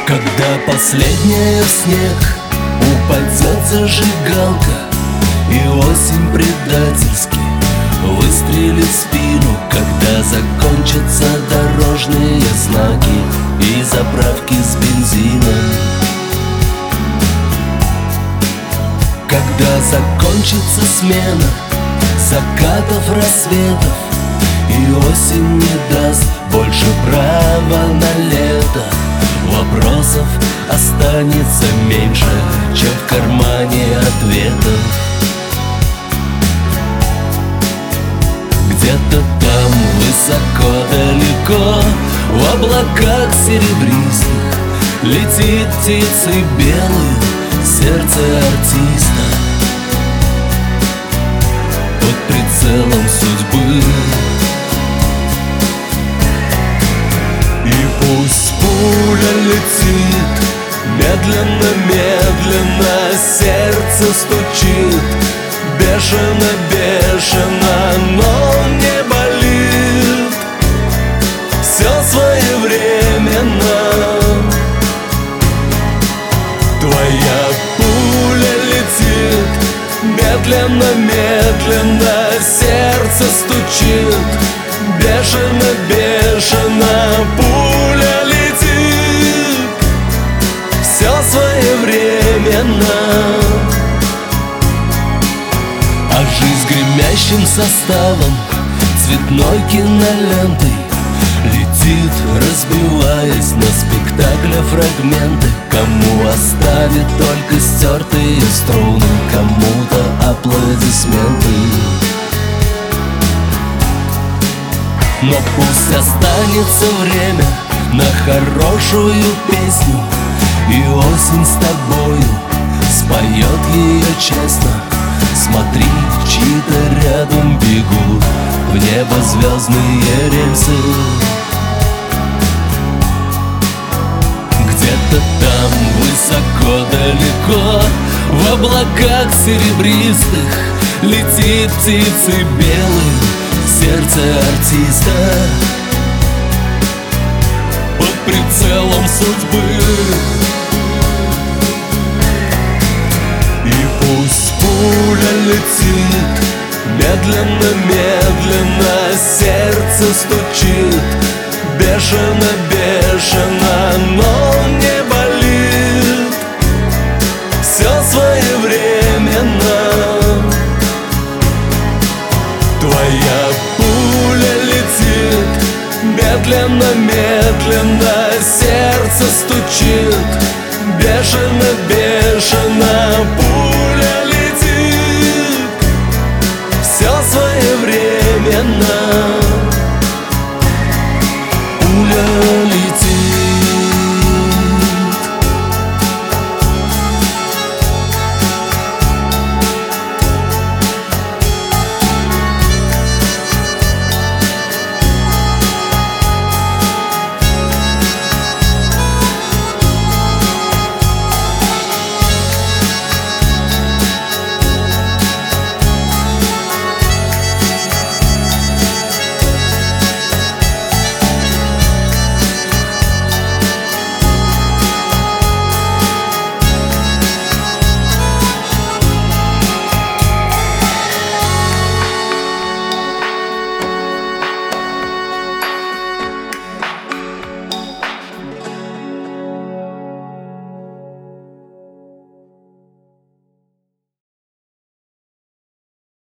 Когда последняя в снег упадет зажигалка, и осень предательски выстрелит в спину, когда закончатся дорожные знаки и заправки с бензином. Когда закончится смена закатов, рассветов, и осень не даст больше права на лето, вопросов останется меньше, чем в кармане ответов. Где-то там, высоко, далеко, в облаках серебристых летит птицей белой сердце артиста. Под прицелом судьбы. И пусть пуля летит медленно, медленно, сердце стучит бешено, бешено, но не болит. Все своевременно. Твоя пуля летит медленно, медленно, сердце стучит бешено, бешено, пуля летит. Все своевременно. А жизнь гремящим составом, цветной кинолентой летит, разбиваясь на спектакля фрагменты. Кому оставит только стертые струны, кому-то аплодисменты. Но пусть останется время на хорошую песню, и осень с тобою споет ее честно. Смотри, чьи-то рядом бегут в небо звездные рельсы. Где-то там, высоко, далеко, в облаках серебристых летит птицей белой сердце артиста. Под прицелом судьбы. И пусть пуля летит медленно, медленно, сердце стучит бешено, бешено, но не болит. Все своевременно. Твоя пуля летит медленно, медленно, сердце стучит бешено, бешено.